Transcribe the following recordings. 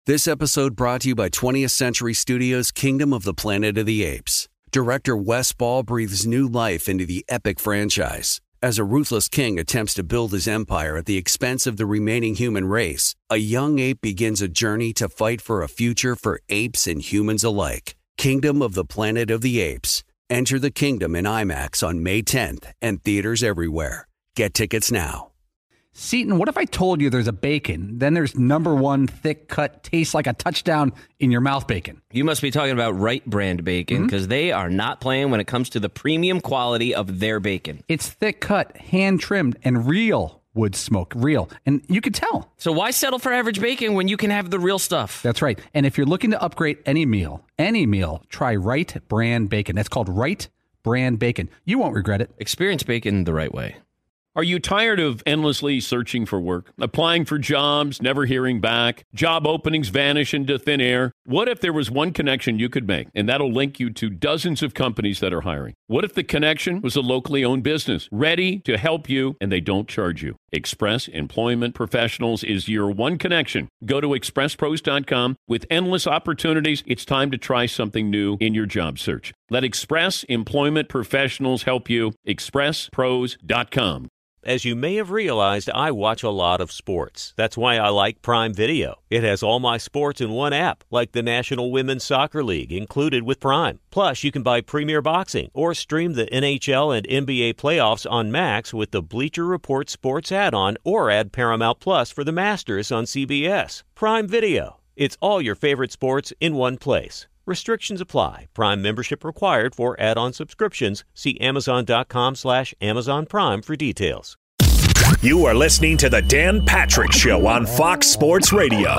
This episode brought to you by 20th Century Studios' Kingdom of the Planet of the Apes. Director Wes Ball breathes new life into the epic franchise. As a ruthless king attempts to build his empire at the expense of the remaining human race, a young ape begins a journey to fight for a future for apes and humans alike. Kingdom of the Planet of the Apes. Enter the kingdom in IMAX on May 10th and theaters everywhere. Get tickets now. Seton, what if I told you there's a bacon, then there's number one thick cut, tastes like a touchdown in your mouth bacon? You must be talking about Wright brand bacon, because they are not playing when it comes to the premium quality of their bacon. It's thick cut, hand trimmed, and real wood smoke. Real. And you can tell. So why settle for average bacon when you can have the real stuff? That's right. And if you're looking to upgrade any meal, try Wright brand bacon. That's called Wright brand bacon. You won't regret it. Experience bacon the right way. Are you tired of endlessly searching for work, applying for jobs, never hearing back, job openings vanish into thin air? What if there was one connection you could make, and that'll link you to dozens of companies that are hiring? What if the connection was a locally owned business, ready to help you, and they don't charge you? Express Employment Professionals is your one connection. Go to expresspros.com. With endless opportunities, it's time to try something new in your job search. Let Express Employment Professionals help you. expresspros.com. As you may have realized, I watch a lot of sports. That's why I like Prime Video. It has all my sports in one app, like the National Women's Soccer League, included with Prime. Plus, you can buy Premier Boxing or stream the NHL and NBA playoffs on Max with the Bleacher Report Sports add-on, or add Paramount Plus for the Masters on CBS. Prime Video. It's all your favorite sports in one place. Restrictions apply. Prime membership required for add-on subscriptions. See Amazon.com/Amazon Prime for details. You are listening to the Dan Patrick Show on Fox Sports Radio.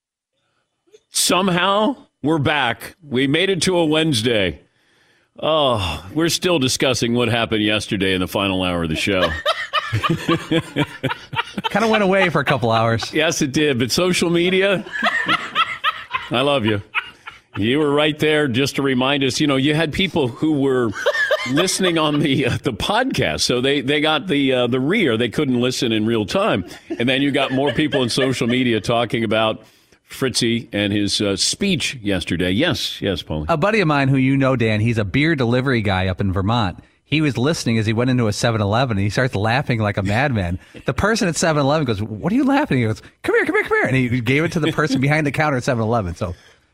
Somehow, we're back. We made it to a Wednesday. Oh, we're still discussing what happened yesterday in the final hour of the show. Kind of went away for a couple hours. Yes, it did. But social media, I love you. You were right there just to remind us. You know, you had people who were listening on the podcast, so they got the rear. They couldn't listen in real time. And then you got more people in social media talking about Fritzy and his speech yesterday. Yes, Paulie. A buddy of mine who you know, Dan, he's a beer delivery guy up in Vermont. He was listening as he went into a 7-Eleven, and he starts laughing like a madman. The person at 7-Eleven goes, "What are you laughing?" He goes, come here. And he gave it to the person behind the counter at 7-Eleven. So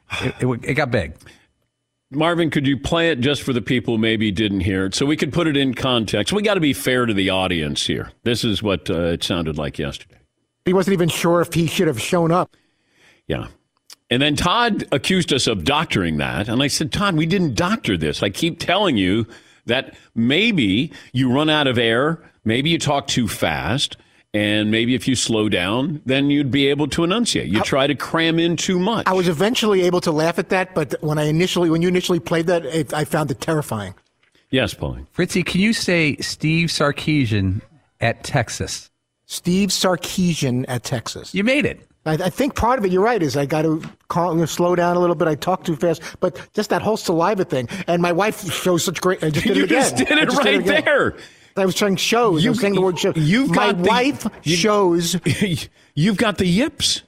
it got big. Marvin, could you play it just for the people who maybe didn't hear it so we could put it in context? We got to be fair to the audience here. This is what it sounded like yesterday. He wasn't even sure if he should have shown up. Yeah. And then Todd accused us of doctoring that. And I said, Todd, we didn't doctor this. I keep telling you that maybe you run out of air, maybe you talk too fast, and maybe if you slow down, then you'd be able to enunciate. You try to cram in too much. I was eventually able to laugh at that, but when you initially played that, I found it terrifying. Yes, Pauline. Fritzy, can you say Steve Sarkisian at Texas? Steve Sarkisian at Texas. You made it. I think part of it, you're right, is I got to slow down a little bit. I talk too fast, but just that whole saliva thing. And my wife shows such great. I just did it again. You just did it right there. I was trying shows. I was saying the word show. My wife shows. You've got the yips.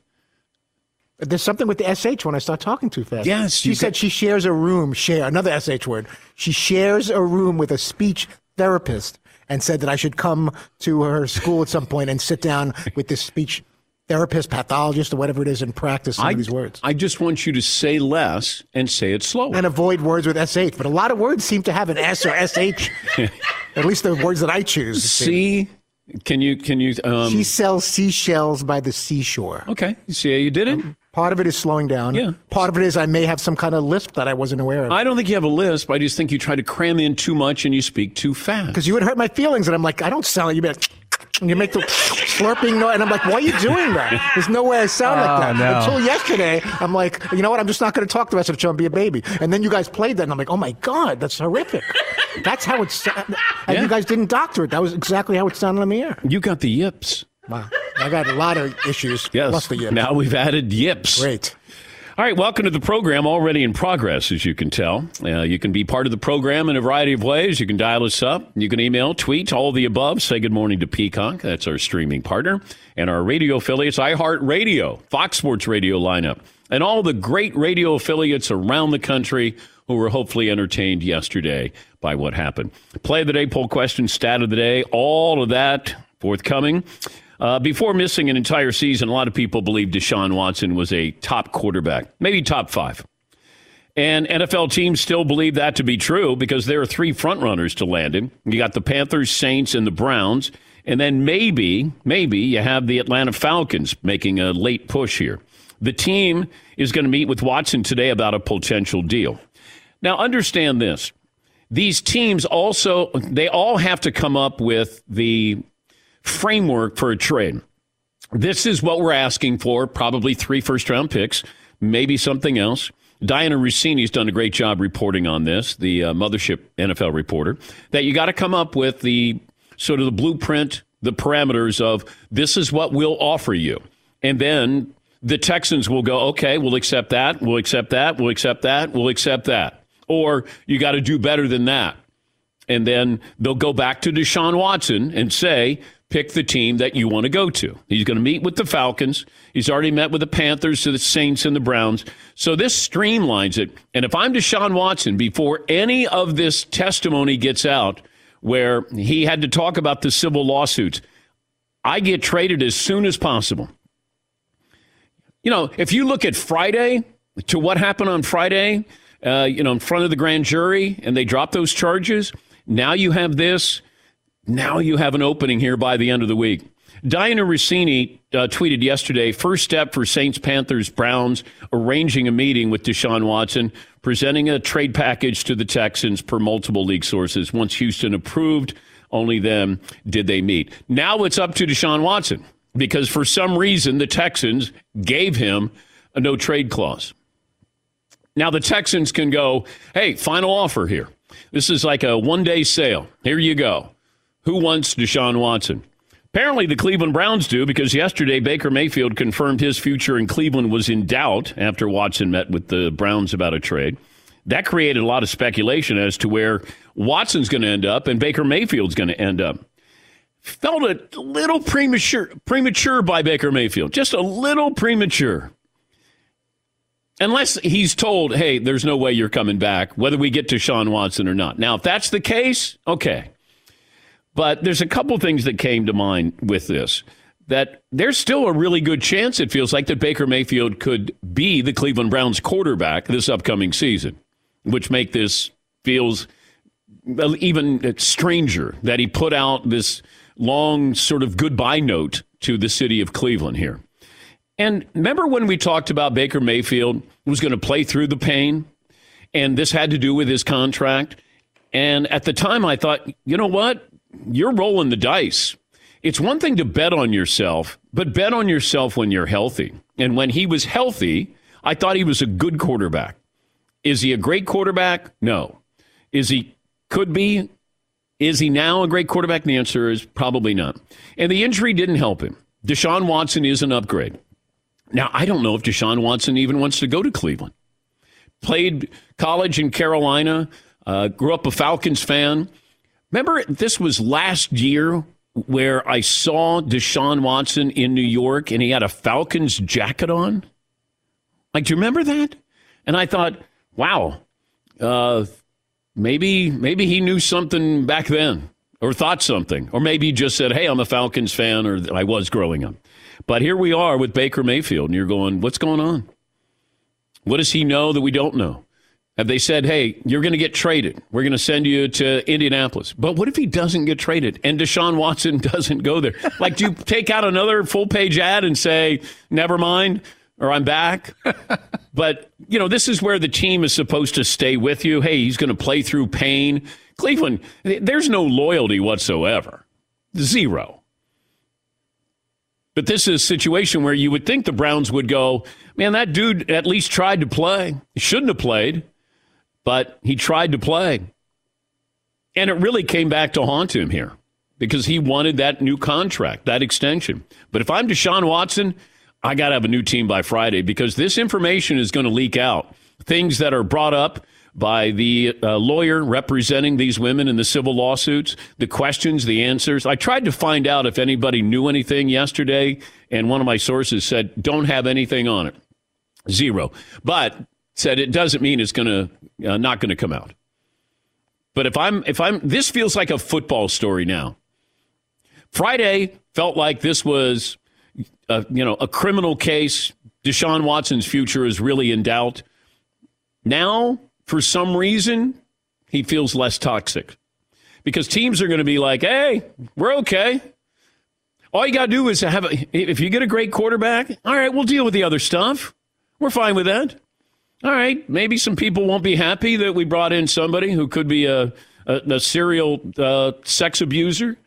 There's something with the SH when I start talking too fast. Yes. She said she shares a room. Another SH word. She shares a room with a speech therapist and said that I should come to her school at some point and sit down with this speech therapist, pathologist, or whatever it is, and practice some of these words. I just want you to say less and say it slower. And avoid words with SH. But a lot of words seem to have an S or SH. At least the words that I choose. See? Can you? She sells seashells by the seashore. Okay. See how you did it? Part of it is slowing down. Yeah. Part of it is I may have some kind of lisp that I wasn't aware of. I don't think you have a lisp. I just think you try to cram in too much and you speak too fast. Because you would hurt my feelings, and I'm like, I don't sound like you. And you make the slurping noise, and I'm like, why are you doing that? There's no way I sound like that. No. Until yesterday, I'm like, you know what? I'm just not going to talk the rest of the show and be a baby. And then you guys played that, and I'm like, oh my God, that's horrific. That's how it sounded. And you guys didn't doctor it. That was exactly how it sounded on the air. You got the yips. Wow. I got a lot of issues. Yes. Plus the yips. Now we've added yips. Great. All right, welcome to the program, already in progress, as you can tell. You can be part of the program in a variety of ways. You can dial us up. You can email, tweet, all of the above. Say good morning to Peacock. That's our streaming partner. And our radio affiliates, iHeartRadio, Fox Sports Radio lineup. and all the great radio affiliates around the country who were hopefully entertained yesterday by what happened. Play of the day, poll question, stat of the day, all of that forthcoming. Before missing an entire season, a lot of people believe Deshaun Watson was a top quarterback, maybe top 5. And NFL teams still believe that to be true because there are 3 frontrunners to land him. You got the Panthers, Saints, and the Browns. And then maybe you have the Atlanta Falcons making a late push here. The team is going to meet with Watson today about a potential deal. Now, understand this. These teams also, they all have to come up with the framework for a trade. This is what we're asking for, probably 3 first-round picks, maybe something else. Diana Rossini's done a great job reporting on this, the Mothership NFL reporter, that you got to come up with the sort of the blueprint, the parameters of this is what we'll offer you. And then the Texans will go, okay, we'll accept that, we'll accept that, we'll accept that, we'll accept that. Or you got to do better than that. And then they'll go back to Deshaun Watson and say, pick the team that you want to go to. He's going to meet with the Falcons. He's already met with the Panthers, the Saints, and the Browns. So this streamlines it. And if I'm Deshaun Watson, before any of this testimony gets out where he had to talk about the civil lawsuits, I get traded as soon as possible. You know, if you look at Friday to what happened on Friday, in front of the grand jury, and they dropped those charges, now you have this. Now you have an opening here by the end of the week. Diana Rossini tweeted yesterday, first step for Saints, Panthers, Browns, arranging a meeting with Deshaun Watson, presenting a trade package to the Texans per multiple league sources. Once Houston approved, only then did they meet. Now it's up to Deshaun Watson because for some reason the Texans gave him a no-trade clause. Now the Texans can go, hey, final offer here. This is like a one-day sale. Here you go. Who wants Deshaun Watson? Apparently the Cleveland Browns do because yesterday Baker Mayfield confirmed his future in Cleveland was in doubt after Watson met with the Browns about a trade. That created a lot of speculation as to where Watson's going to end up and Baker Mayfield's going to end up. Felt a little premature by Baker Mayfield, just a little premature. Unless he's told, hey, there's no way you're coming back, whether we get to Deshaun Watson or not. Now, if that's the case, okay. But there's a couple things that came to mind with this, that there's still a really good chance, it feels like, that Baker Mayfield could be the Cleveland Browns quarterback this upcoming season, which make this feels even stranger that he put out this long sort of goodbye note to the city of Cleveland here. And remember when we talked about Baker Mayfield was going to play through the pain, and this had to do with his contract? And at the time I thought, you know what? You're rolling the dice. It's one thing to bet on yourself, but bet on yourself when you're healthy. And when he was healthy, I thought he was a good quarterback. Is he a great quarterback? No. Could be. Is he now a great quarterback? The answer is probably not. And the injury didn't help him. Deshaun Watson is an upgrade. Now, I don't know if Deshaun Watson even wants to go to Cleveland. Played college in Carolina, grew up a Falcons fan. Remember, this was last year where I saw Deshaun Watson in New York and he had a Falcons jacket on? Like, do you remember that? And I thought, wow, maybe he knew something back then or thought something. Or maybe he just said, hey, I'm a Falcons fan, or I was growing up. But here we are with Baker Mayfield, and you're going, what's going on? What does he know that we don't know? Have they said, hey, you're going to get traded. We're going to send you to Indianapolis. But what if he doesn't get traded and Deshaun Watson doesn't go there? Like, do you take out another full-page ad and say, never mind, or I'm back? But, this is where the team is supposed to stay with you. Hey, he's going to play through pain. Cleveland, there's no loyalty whatsoever. Zero. But this is a situation where you would think the Browns would go, man, that dude at least tried to play. He shouldn't have played. But he tried to play. And it really came back to haunt him here because he wanted that new contract, that extension. But if I'm Deshaun Watson, I got to have a new team by Friday because this information is going to leak out. Things that are brought up by the lawyer representing these women in the civil lawsuits, the questions, the answers. I tried to find out if anybody knew anything yesterday, and one of my sources said, don't have anything on it. 0. But said it doesn't mean it's going to not going to come out. But if I'm this feels like a football story now. Friday felt like this was a criminal case. Deshaun Watson's future is really in doubt. Now, for some reason, he feels less toxic because teams are going to be like, hey, we're okay. All you got to do is if you get a great quarterback, all right, we'll deal with the other stuff. We're fine with that. All right, maybe some people won't be happy that we brought in somebody who could be a serial sex abuser.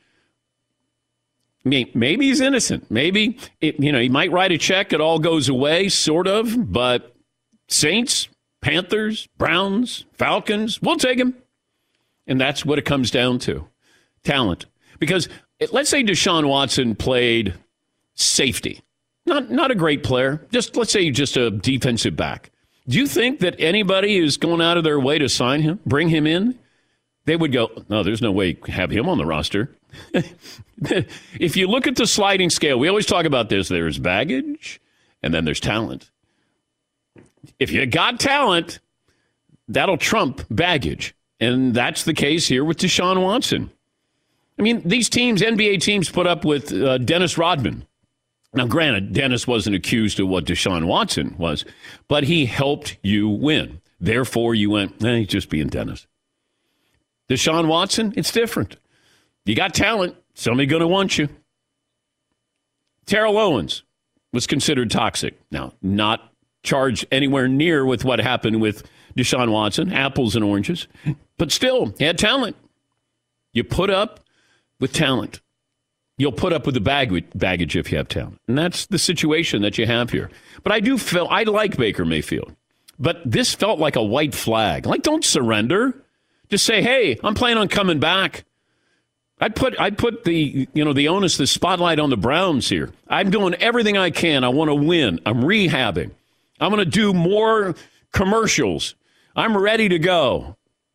Maybe he's innocent. Maybe, he might write a check. It all goes away, sort of. But Saints, Panthers, Browns, Falcons, we'll take him. And that's what it comes down to. Talent. Because let's say Deshaun Watson played safety. Not a great player. Let's say just a defensive back. Do you think that anybody is going out of their way to sign him, bring him in? They would go, no, there's no way to have him on the roster. If you look at the sliding scale, we always talk about this. There's baggage, and then there's talent. If you got talent, that'll trump baggage. And that's the case here with Deshaun Watson. I mean, these teams, NBA teams, put up with Dennis Rodman. Now, granted, Dennis wasn't accused of what Deshaun Watson was, but he helped you win. Therefore, you went, he's just being Dennis. Deshaun Watson, it's different. You got talent, somebody going to want you. Terrell Owens was considered toxic. Now, not charged anywhere near with what happened with Deshaun Watson, apples and oranges, but still, he had talent. You put up with talent. You'll put up with the baggage if you have talent. And that's the situation that you have here. But I like Baker Mayfield. But this felt like a white flag. Like, don't surrender. Just say, hey, I'm planning on coming back. I'd put the onus, the spotlight on the Browns here. I'm doing everything I can. I want to win. I'm rehabbing. I'm going to do more commercials. I'm ready to go.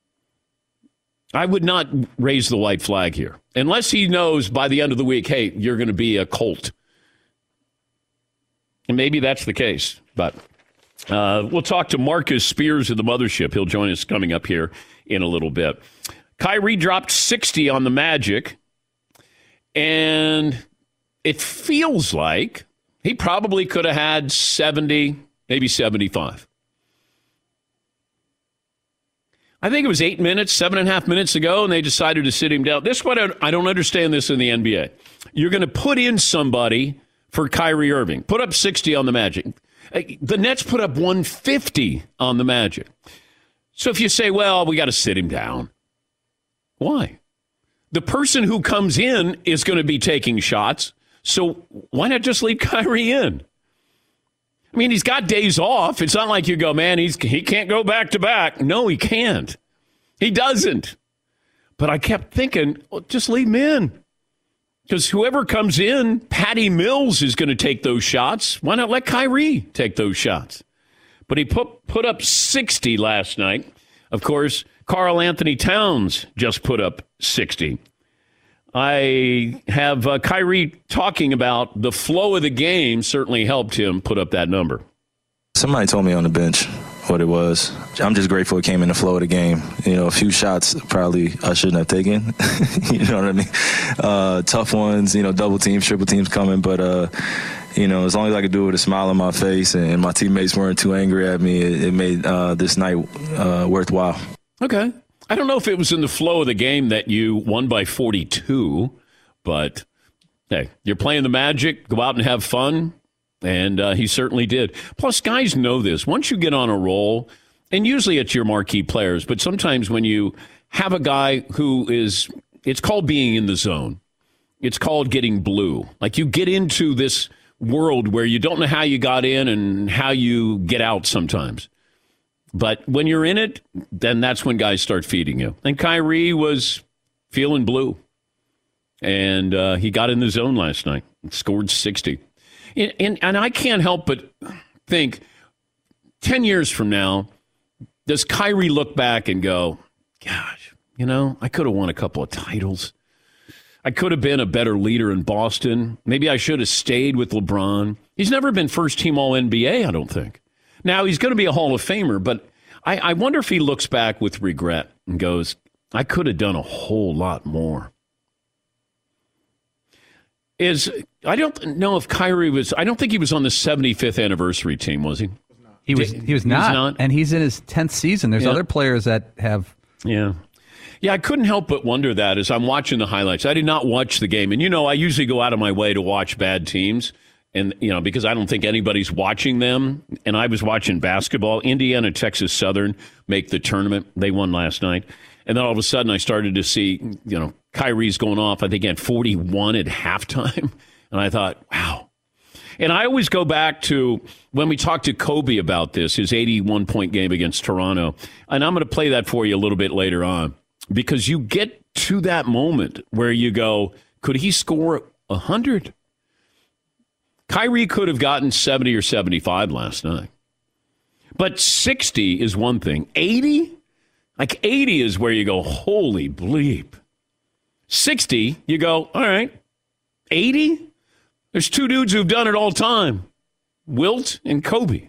I would not raise the white flag here. Unless he knows by the end of the week, hey, you're going to be a Colt. And maybe that's the case. But we'll talk to Marcus Spears of the Mothership. He'll join us coming up here in a little bit. Kyrie dropped 60 on the Magic. And it feels like he probably could have had 70, maybe 75. I think it was 7.5 minutes ago, and they decided to sit him down. This is what I don't understand this in the NBA. You're going to put in somebody for Kyrie Irving. Put up 60 on the Magic. The Nets put up 150 on the Magic. So if you say, well, we got to sit him down. Why? The person who comes in is going to be taking shots. So why not just leave Kyrie in? I mean, he's got days off. It's not like you go, man, he can't go back to back. No, he can't. He doesn't. But I kept thinking, well, just leave him in. Because whoever comes in, Patty Mills is going to take those shots. Why not let Kyrie take those shots? But he put up 60 last night. Of course, Karl Anthony Towns just put up 60. I have Kyrie talking about the flow of the game certainly helped him put up that number. Somebody told me on the bench what it was. I'm just grateful it came in the flow of the game. A few shots probably I shouldn't have taken. You know what I mean? Tough ones, double teams, triple teams coming. But, as long as I could do it with a smile on my face and my teammates weren't too angry at me, it made this night worthwhile. Okay. I don't know if it was in the flow of the game that you won by 42, but hey, you're playing the Magic, go out and have fun, and he certainly did. Plus, guys know this. Once you get on a roll, and usually it's your marquee players, but sometimes when you have a guy who is, it's called being in the zone. It's called getting blue. Like you get into this world where you don't know how you got in and how you get out sometimes. But when you're in it, then that's when guys start feeding you. And Kyrie was feeling blue. And he got in the zone last night and scored 60. And I can't help but think, 10 years from now, does Kyrie look back and go, gosh, I could have won a couple of titles. I could have been a better leader in Boston. Maybe I should have stayed with LeBron. He's never been first team All-NBA, I don't think. Now, he's going to be a Hall of Famer, but I wonder if he looks back with regret and goes, I could have done a whole lot more. I don't know if Kyrie was, I don't think he was on the 75th anniversary team, was he? He was not, and he's in his 10th season. There's other players that have. Yeah, I couldn't help but wonder that as I'm watching the highlights. I did not watch the game. And, I usually go out of my way to watch bad teams. And, because I don't think anybody's watching them. And I was watching basketball. Indiana, Texas Southern make the tournament. They won last night. And then all of a sudden I started to see, Kyrie's going off. I think he had 41 at halftime. And I thought, wow. And I always go back to when we talked to Kobe about this, his 81-point game against Toronto. And I'm going to play that for you a little bit later on. Because you get to that moment where you go, could he score 100? Kyrie could have gotten 70 or 75 last night. But 60 is one thing. 80? Like 80 is where you go, holy bleep. 60, you go, all right. 80? There's two dudes who've done it all time. Wilt and Kobe.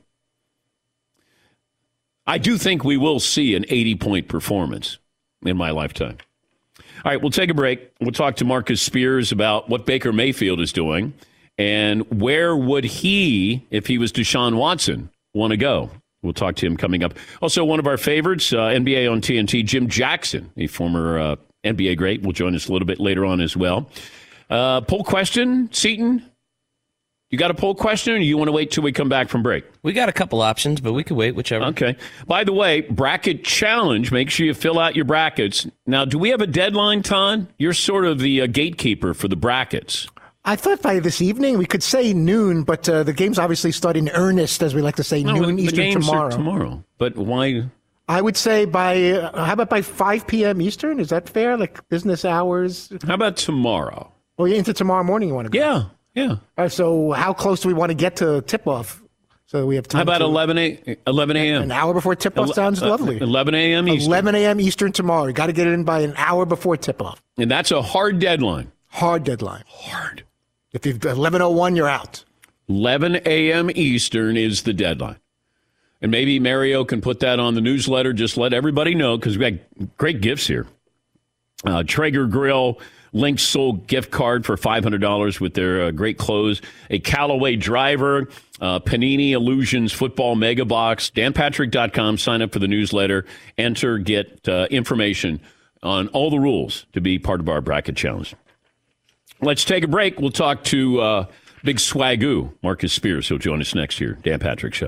I do think we will see an 80-point performance in my lifetime. All right, we'll take a break. We'll talk to Marcus Spears about what Baker Mayfield is doing and where would he, if he was Deshaun Watson, want to go. We'll talk to him coming up. Also, one of our favorites, NBA on TNT, Jim Jackson, a former NBA great, will join us a little bit later on as well. Poll question, Seton? You got a poll question, or you want to wait till we come back from break? We got a couple options, but we could wait, whichever. Okay. By the way, bracket challenge. Make sure you fill out your brackets. Now, do we have a deadline, Todd? You're sort of the gatekeeper for the brackets. I thought by this evening, we could say noon, but the game's obviously start in earnest, as we like to say, noon Eastern tomorrow. But why? I would say how about by 5 p.m. Eastern? Is that fair? Like business hours? How about tomorrow? Well, into tomorrow morning you want to go? Yeah. All right, so how close do we want to get to tip-off? So we have time. How about 11 a.m.? An hour before tip-off sounds lovely. 11 a.m. Eastern. 11 a.m. Eastern tomorrow. You got to get it in by an hour before tip-off. And that's a hard deadline. Hard deadline. Hard. If you've 11:01, you're out. 11 a.m. Eastern is the deadline. And maybe Mario can put that on the newsletter. Just let everybody know, because we got great gifts here. Traeger Grill, Link Soul gift card for $500 with their great clothes. A Callaway driver, Panini Illusions football mega box. DanPatrick.com. Sign up for the newsletter. Enter, get information on all the rules to be part of our bracket challenge. Let's take a break. We'll talk to Big Swagoo, Marcus Spears. He'll join us next year. Dan Patrick Show.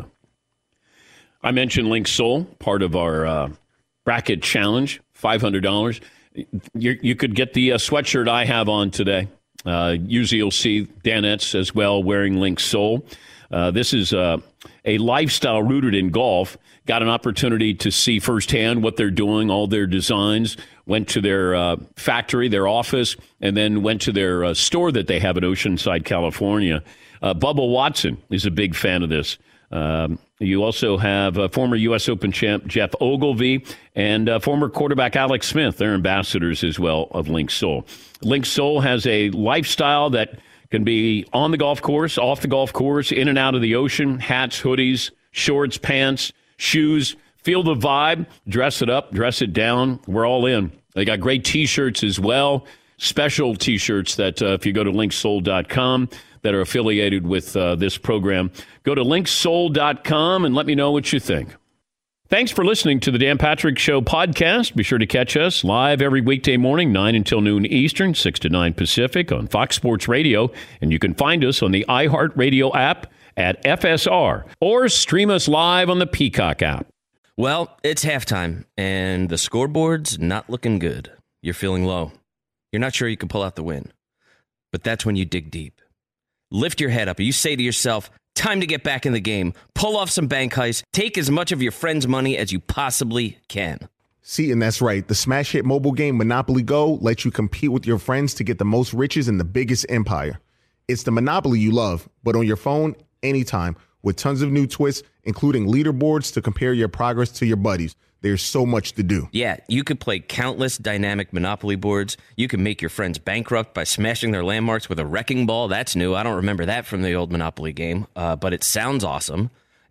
I mentioned Link Soul, part of our bracket challenge, $500. You could get the sweatshirt I have on today. Usually you'll see Danettes as well wearing Link Soul. This is a lifestyle rooted in golf. Got an opportunity to see firsthand what they're doing, all their designs. Went to their factory, their office, and then went to their store that they have in Oceanside, California. Bubba Watson is a big fan of this. You also have former U.S. Open champ Jeff Ogilvy and former quarterback Alex Smith. They're ambassadors as well of Link Soul. Link Soul has a lifestyle that can be on the golf course, off the golf course, in and out of the ocean, hats, hoodies, shorts, pants, shoes. Feel the vibe, dress it up, dress it down. We're all in. They got great T-shirts as well, special T-shirts that if you go to linksoul.com that are affiliated with this program, go to linksoul.com and let me know what you think. Thanks for listening to the Dan Patrick Show podcast. Be sure to catch us live every weekday morning, 9 until noon Eastern, 6 to 9 Pacific on Fox Sports Radio. And you can find us on the iHeartRadio app at FSR or stream us live on the Peacock app. Well, it's halftime, and the scoreboard's not looking good. You're feeling low. You're not sure you can pull out the win. But that's when you dig deep. Lift your head up, and you say to yourself, time to get back in the game. Pull off some bank heists. Take as much of your friend's money as you possibly can. See, and that's right. The smash hit mobile game Monopoly Go lets you compete with your friends to get the most riches in the biggest empire. It's the Monopoly you love, but on your phone, anytime, with tons of new twists, including leaderboards to compare your progress to your buddies. There's so much to do. Yeah, you could play countless dynamic Monopoly boards. You can make your friends bankrupt by smashing their landmarks with a wrecking ball. That's new. I don't remember that from the old Monopoly game, but it sounds awesome.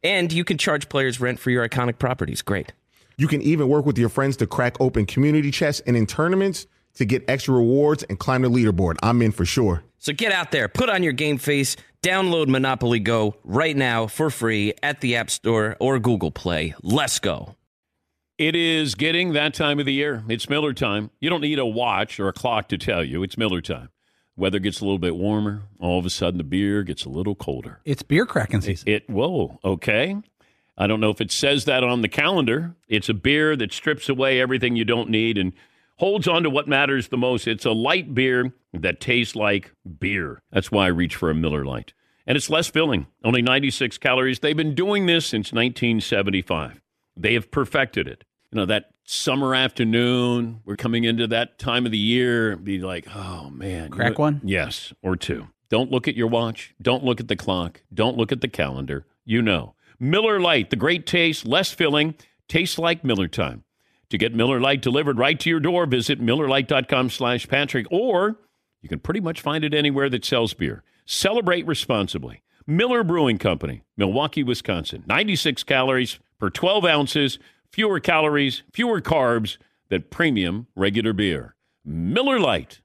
And you can charge players rent for your iconic properties. Great. You can even work with your friends to crack open community chests and in tournaments to get extra rewards and climb the leaderboard. I'm in for sure. So get out there, put on your game face, download Monopoly Go right now for free at the App Store or Google Play. Let's go. It is getting that time of the year. It's Miller time. You don't need a watch or a clock to tell you. It's Miller time. Weather gets a little bit warmer. All of a sudden, the beer gets a little colder. It's beer cracking season. Whoa, okay. I don't know if it says that on the calendar. It's a beer that strips away everything you don't need and holds on to what matters the most. It's a light beer that tastes like beer. That's why I reach for a Miller Lite. And it's less filling, only 96 calories. They've been doing this since 1975. They have perfected it. You know, that summer afternoon, we're coming into that time of the year, be like, oh, man. Crack one? Yes, or two. Don't look at your watch. Don't look at the clock. Don't look at the calendar. You know. Miller Lite, the great taste, less filling, tastes like Miller time. To get Miller Lite delivered right to your door, visit MillerLite.com/Patrick, or you can pretty much find it anywhere that sells beer. Celebrate responsibly. Miller Brewing Company, Milwaukee, Wisconsin. 96 calories per 12 ounces, fewer calories, fewer carbs than premium regular beer. Miller Lite.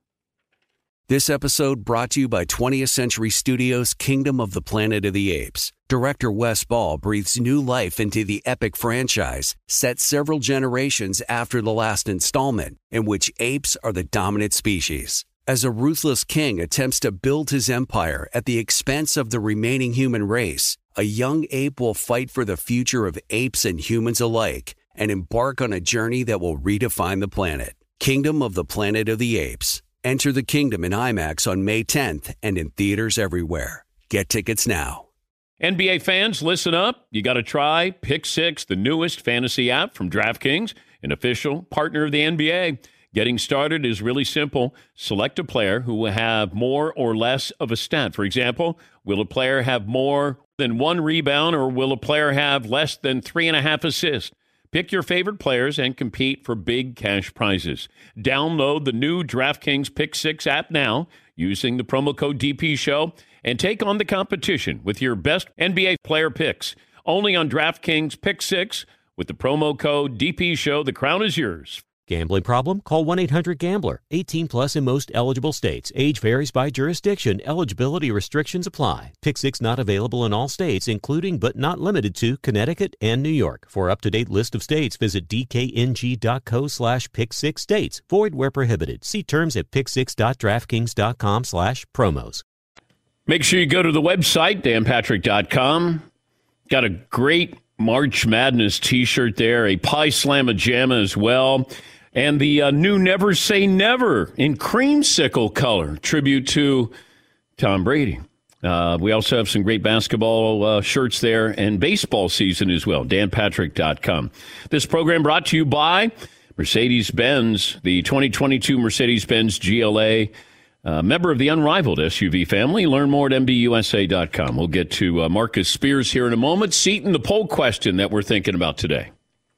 This episode brought to you by 20th Century Studios' Kingdom of the Planet of the Apes. Director Wes Ball breathes new life into the epic franchise, set several generations after the last installment, in which apes are the dominant species. As a ruthless king attempts to build his empire at the expense of the remaining human race, a young ape will fight for the future of apes and humans alike and embark on a journey that will redefine the planet. Kingdom of the Planet of the Apes. Enter the kingdom in IMAX on May 10th and in theaters everywhere. Get tickets now. NBA fans, listen up. You got to try Pick Six, the newest fantasy app from DraftKings, an official partner of the NBA. Getting started is really simple. Select a player who will have more or less of a stat. For example, will a player have more than 1 rebound, or will a player have less than 3.5 assists? Pick your favorite players and compete for big cash prizes. Download the new DraftKings Pick Six app now using the promo code DPShow and take on the competition with your best NBA player picks. Only on DraftKings Pick Six with the promo code DPShow. The crown is yours. Gambling problem? Call 1-800-GAMBLER. 18 plus in most eligible states. Age varies by jurisdiction. Eligibility restrictions apply. Pick Six not available in all states, including but not limited to Connecticut and New York. For up-to-date list of states, visit dkng.co/pick6states. Void where prohibited. See terms at pick6.draftkings.com/promos. Make sure you go to the website, danpatrick.com. Got a great March Madness t-shirt there, a Pie Slamma-Jamma as well, and the new Never Say Never in creamsicle color, tribute to Tom Brady. We also have some great basketball shirts there and baseball season as well, danpatrick.com. This program brought to you by Mercedes-Benz, the 2022 Mercedes-Benz GLA, member of the unrivaled SUV family. Learn more at MBUSA.com. We'll get to Marcus Spears here in a moment. Seton, the poll question that we're thinking about today.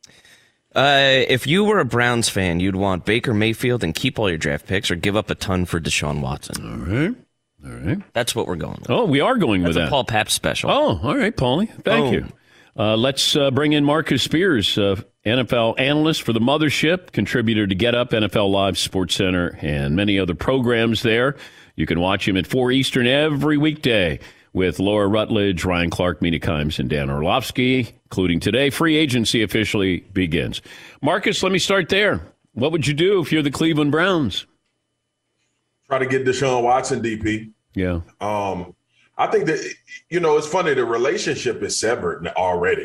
If you were a Browns fan, you'd want Baker Mayfield and keep all your draft picks, or give up a ton for Deshaun Watson. All right. That's what we're going with. Oh, we are going with that. That's a Paul Pap special. Oh, all right, Paulie. Thank you. Let's bring in Marcus Spears, NFL analyst for the Mothership, contributor to Get Up, NFL Live, Sports Center, and many other programs there. You can watch him at 4 Eastern every weekday with Laura Rutledge, Ryan Clark, Mina Kimes, and Dan Orlovsky, including today. Free agency officially begins. Marcus, let me start there. What would you do if you're the Cleveland Browns? Try to get Deshaun Watson, DP. Yeah. I think that, it's funny. The relationship is severed already.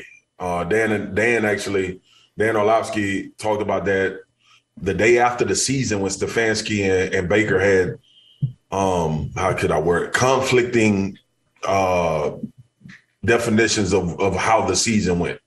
Dan Orlovsky talked about that the day after the season when Stefanski and Baker had, conflicting definitions of how the season went.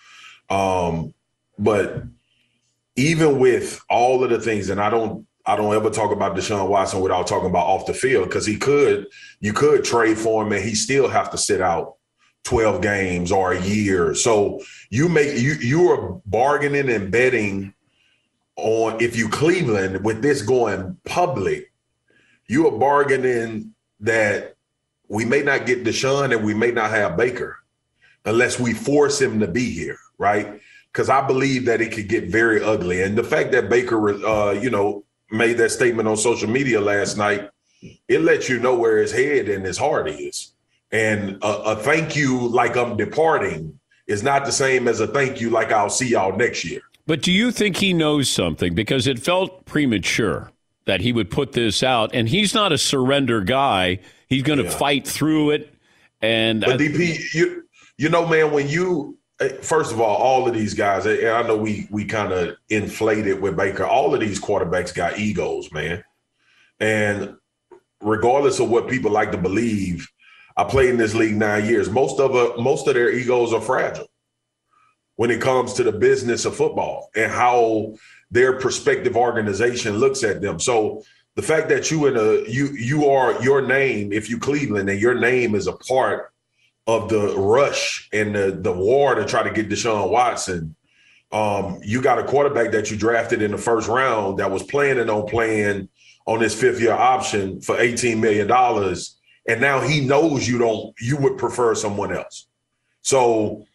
But even with all of the things, and I don't ever talk about Deshaun Watson without talking about off the field, because you could trade for him and he still have to sit out 12 games or a year. So you are bargaining and betting on, if you Cleveland, with this going public, you are bargaining that we may not get Deshaun and we may not have Baker. unless we force him to be here, right? Because I believe that it could get very ugly. And the fact that Baker, made that statement on social media last night, it lets you know where his head and his heart is. And a thank you like I'm departing is not the same as a thank you like I'll see y'all next year. But do you think he knows something? Because it felt premature that he would put this out. And he's not a surrender guy. He's going to fight through it. And but DP, you know, man, when you first of all of these guys, and I know we kind of inflated with Baker. All of these quarterbacks got egos, man. And regardless of what people like to believe, I played in this league 9 years. Most of their egos are fragile when it comes to the business of football and how their prospective organization looks at them. So the fact that you are your name, if you Cleveland, and your name is a part of the rush and the war to try to get Deshaun Watson, you got a quarterback that you drafted in the first round that was planning on playing on his fifth-year option for $18 million, and now he knows you would prefer someone else. So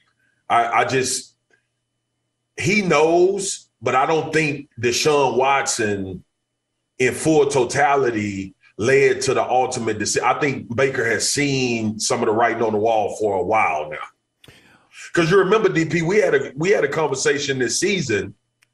he knows, but I don't think Deshaun Watson in full totality led to the ultimate decision. I think Baker has seen some of the writing on the wall for a while now. Because you remember, DP, we had a conversation this season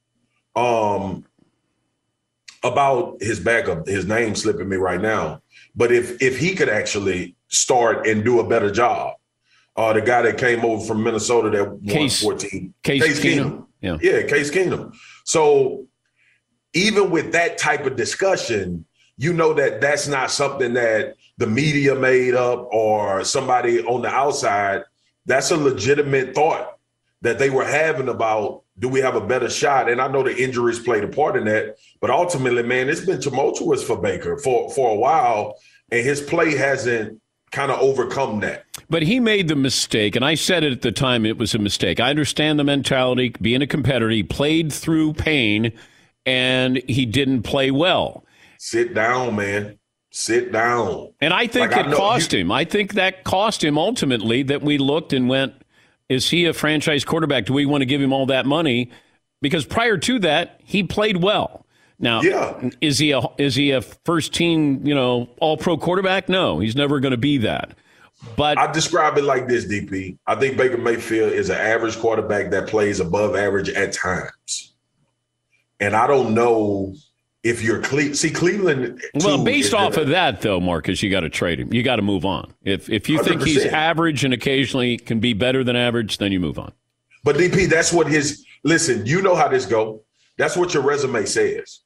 about his backup. His name slipping me right now. But if he could actually start and do a better job, the guy that came over from Minnesota that won 14. Case Keenum. Yeah, Case Keenum. So even with that type of discussion, you know that's not something that the media made up or somebody on the outside. That's a legitimate thought that they were having about, do we have a better shot? And I know the injuries played a part in that, but ultimately, man, it's been tumultuous for Baker for a while, and his play hasn't kind of overcome that. But he made the mistake, and I said it at the time, it was a mistake. I understand the mentality, being a competitor. He played through pain, and he didn't play well. Sit down, man. Sit down. And I think it cost him. I think that cost him ultimately, that we looked and went, is he a franchise quarterback? Do we want to give him all that money? Because prior to that, he played well. Now, is he a first team, all-pro quarterback? No, he's never going to be that. But I describe it like this, DP. I think Baker Mayfield is an average quarterback that plays above average at times. And I don't know if you're Cleveland. Well, based off of that, though, Marcus, you got to trade him. You got to move on. If you 100%. Think he's average and occasionally can be better than average, then you move on. But DP, that's what listen, you know how this go. That's what your resume says.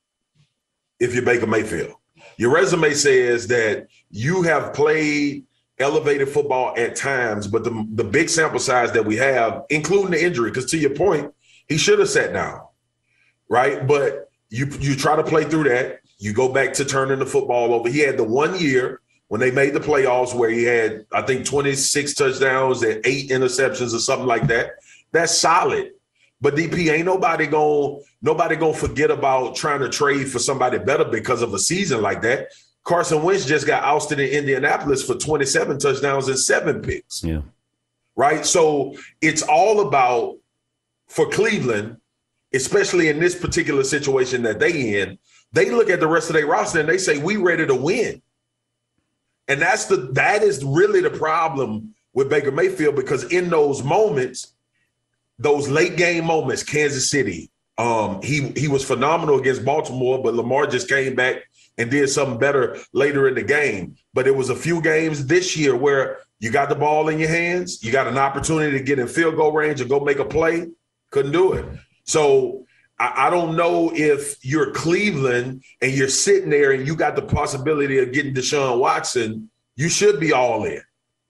If you're Baker Mayfield, your resume says that you have played elevated football at times, but the big sample size that we have, including the injury, because to your point, he should have sat down, right? But you try to play through that. You go back to turning the football over. He had the 1 year when they made the playoffs where he had, I think, 26 touchdowns and 8 interceptions or something like that. That's solid. But DP, ain't nobody gonna forget about trying to trade for somebody better because of a season like that. Carson Wentz just got ousted in Indianapolis for 27 touchdowns and 7 picks. Yeah. Right. So it's all about, for Cleveland, especially in this particular situation that they in, they look at the rest of their roster and they say, we ready to win. And that is really the problem with Baker Mayfield, because in those moments, those late game moments, Kansas City, he was phenomenal against Baltimore, but Lamar just came back and did something better later in the game. But it was a few games this year where you got the ball in your hands, you got an opportunity to get in field goal range and go make a play, couldn't do it. So I don't know if you're Cleveland and you're sitting there and you got the possibility of getting Deshaun Watson, you should be all in.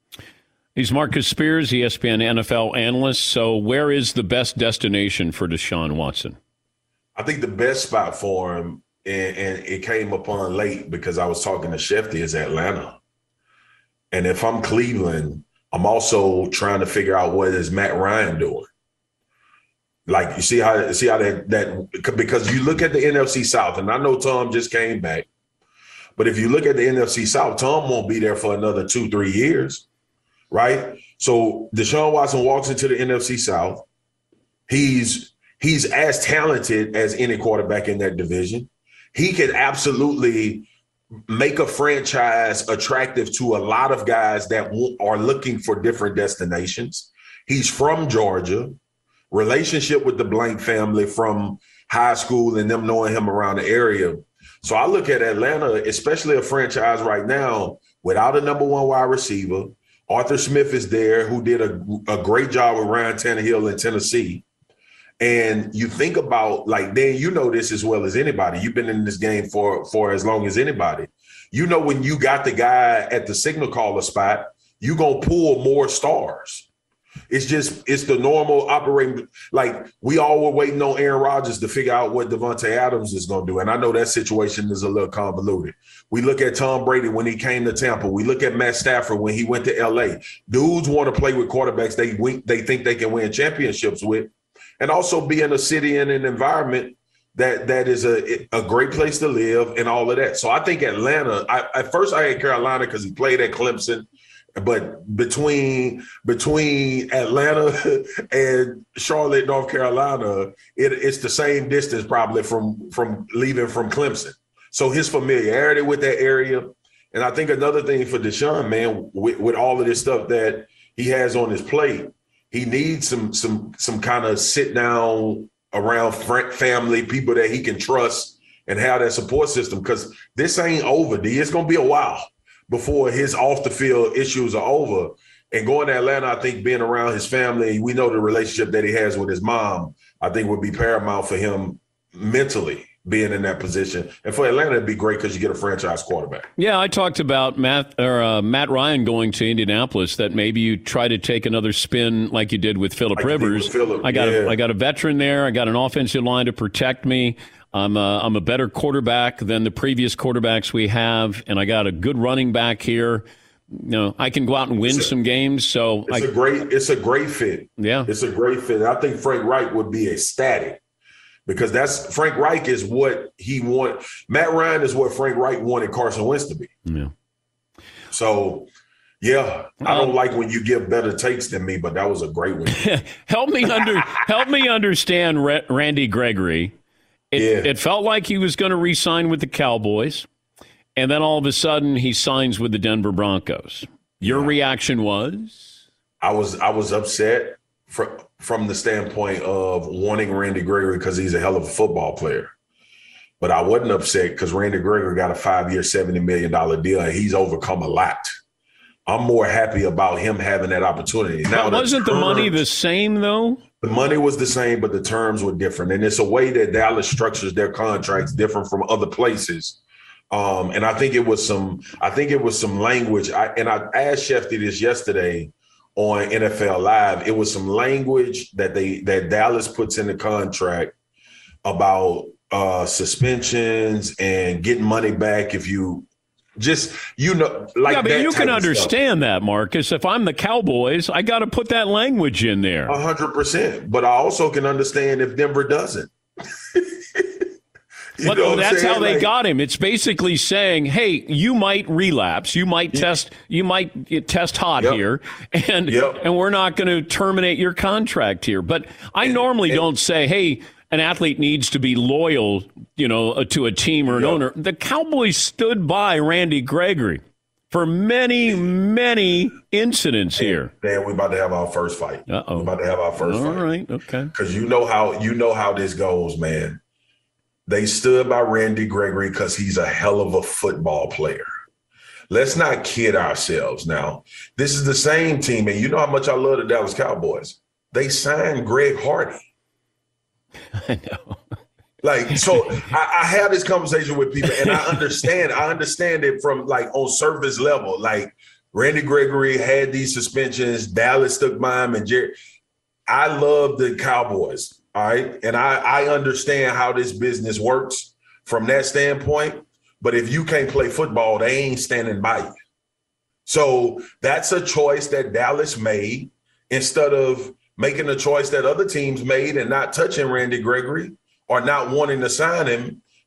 He's Marcus Spears, ESPN NFL analyst. So where is the best destination for Deshaun Watson? I think the best spot for him, and it came upon late because I was talking to Shefty, is Atlanta. And if I'm Cleveland, I'm also trying to figure out what is Matt Ryan doing. Like, you see how that because you look at the NFC South, and I know Tom just came back, but if you look at the NFC South, Tom won't be there for another 2-3 years. Right. So Deshaun Watson walks into the NFC South. He's as talented as any quarterback in that division. He can absolutely make a franchise attractive to a lot of guys that are looking for different destinations. He's from Georgia, relationship with the Blank family from high school and them knowing him around the area. So I look at Atlanta, especially a franchise right now, without a number one wide receiver. Arthur Smith is there, who did a great job with Ryan Tannehill in Tennessee. And you think about, like, Dan, you know this as well as anybody. You've been in this game for as long as anybody. You know, when you got the guy at the signal caller spot, you're going to pull more stars. It's the normal operating. Like, we all were waiting on Aaron Rodgers to figure out what Devontae Adams is going to do. And I know that situation is a little convoluted. We look at Tom Brady when he came to Tampa. We look at Matt Stafford when he went to L.A. Dudes want to play with quarterbacks they think they can win championships with, and also be in a city and an environment that is a great place to live and all of that. So I think Atlanta, at first I had Carolina because he played at Clemson. But between Atlanta and Charlotte, North Carolina, it's the same distance probably from leaving from Clemson. So his familiarity with that area. And I think another thing for Deshaun, man, with all of this stuff that he has on his plate, he needs some kind of sit down around family, people that he can trust and have that support system, because this ain't over, D. It's going to be a while before his off-the-field issues are over. And going to Atlanta, I think being around his family, we know the relationship that he has with his mom, I think would be paramount for him mentally being in that position. And for Atlanta, it'd be great because you get a franchise quarterback. Yeah, I talked about Matt Ryan going to Indianapolis, that maybe you try to take another spin like you did with Phillip Rivers. I got a veteran there. I got an offensive line to protect me. I'm a better quarterback than the previous quarterbacks we have, and I got a good running back here. You know, I can go out and win some games. So it's a great fit. Yeah, it's a great fit. I think Frank Reich would be ecstatic, because Frank Reich is what he wanted. Matt Ryan is what Frank Reich wanted Carson Wentz to be. Yeah. So, yeah, I don't like when you give better takes than me, but that was a great one. help me understand Randy Gregory. It felt like he was going to re-sign with the Cowboys, and then all of a sudden he signs with the Denver Broncos. Your reaction was? I was upset from the standpoint of wanting Randy Gregory because he's a hell of a football player. But I wasn't upset because Randy Gregory got a 5-year, $70 million deal, and he's overcome a lot. I'm more happy about him having that opportunity. Now, wasn't the money the same, though? The money was the same, but the terms were different. And it's a way that Dallas structures their contracts different from other places. And I think it was some language. I asked Shefty this yesterday on NFL Live. It was some language that Dallas puts in the contract about suspensions and getting money back if you just, like. Yeah, but you can understand that, Marcus. If I'm the Cowboys, I got to put that language in there. 100%. But I also can understand if Denver doesn't. But that's how they got him. It's basically saying, hey, you might relapse, you might test hot here, and we're not going to terminate your contract here. But I normally don't say, hey, an athlete needs to be loyal, to a team or an owner. The Cowboys stood by Randy Gregory for many, many incidents here. Man, we're about to have our first fight. Uh-oh. We're about to have our first fight. All right, okay. Because you know how this goes, man. They stood by Randy Gregory because he's a hell of a football player. Let's not kid ourselves now. This is the same team, and you know how much I love the Dallas Cowboys. They signed Greg Hardy. I know. So I have this conversation with people, and I understand it from on surface level. Like, Randy Gregory had these suspensions, Dallas stuck by him, and Jerry. I love the Cowboys. All right. And I understand how this business works from that standpoint. But if you can't play football, they ain't standing by you. So that's a choice that Dallas made instead of making a choice that other teams made and not touching Randy Gregory or not wanting to sign him.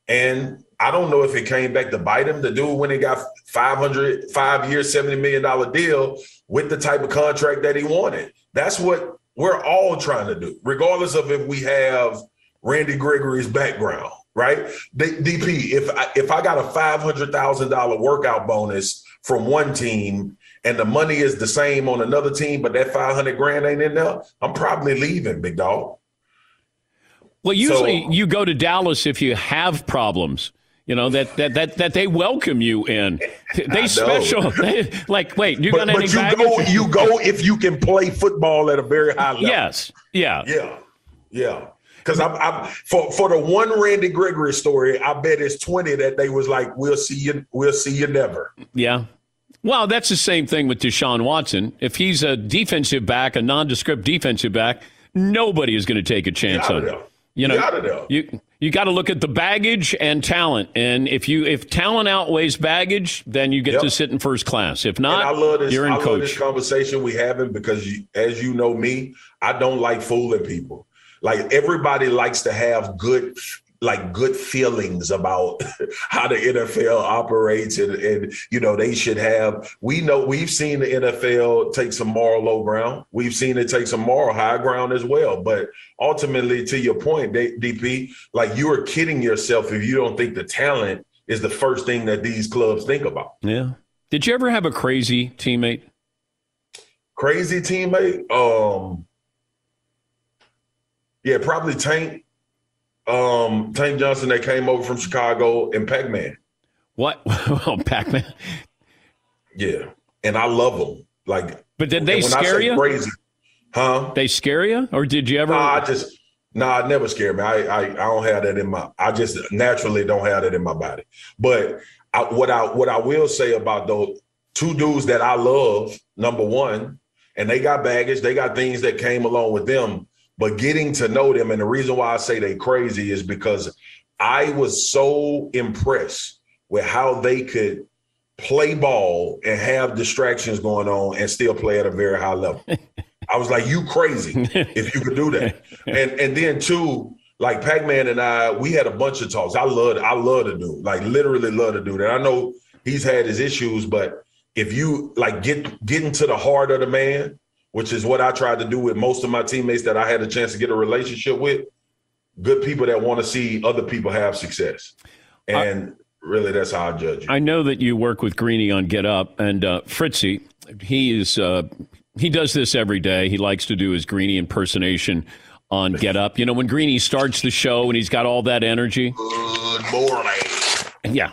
And I don't know if it came back to bite him. The dude, when he got 5 years, $70 million deal with the type of contract that he wanted. That's what we're all trying to do, regardless of if we have Randy Gregory's background, right? DP, if I got a $500,000 workout bonus from one team and the money is the same on another team, but that $500,000 ain't in there, I'm probably leaving, big dog. Well, usually you go to Dallas if you have problems. You know, that they welcome you in. They special. Wait, you got any baggage? You go if you can play football at a very high level. Yes. Yeah. Because I'm for the one Randy Gregory story, I bet it's 20 that they was like, we'll see you never. Yeah. Well, that's the same thing with Deshaun Watson. If he's a defensive back, a nondescript defensive back, nobody is going to take a chance on him. You know, you got to look at the baggage and talent, and if talent outweighs baggage, then you get to sit in first class. If not, you're in coach. I love this conversation we having because, as you know me, I don't like fooling people. Like everybody likes to have good feelings about how the NFL operates, and you know they should have. We've seen the NFL take some moral low ground. We've seen it take some moral high ground as well. But ultimately, to your point, DP, like you are kidding yourself if you don't think the talent is the first thing that these clubs think about. Yeah. Did you ever have a crazy teammate? Crazy teammate? Yeah, probably Tank. Tank Johnson that came over from Chicago, and Pac-Man. What? Oh, Pac-Man. Yeah, and I love them. But did they scare you? Crazy, huh? They scare you, or did you ever? It never scared me. I don't have that in my. I just naturally don't have that in my body. But what I will say about those two dudes that I love, number one, and they got baggage, they got things that came along with them. But getting to know them, and the reason why I say they crazy is because I was so impressed with how they could play ball and have distractions going on and still play at a very high level. I was like, you crazy if you could do that. And then too, like Pac-Man and I, we had a bunch of talks. I love the dude, like literally love the dude. And I know he's had his issues, but if you like get into the heart of the man, which is what I tried to do with most of my teammates that I had a chance to get a relationship with, good people that want to see other people have success. And really, that's how I judge you. I know that you work with Greeny on Get Up, and Fritzy, he does this every day. He likes to do his Greeny impersonation on Get Up. You know, when Greeny starts the show and he's got all that energy. Good morning. Yeah.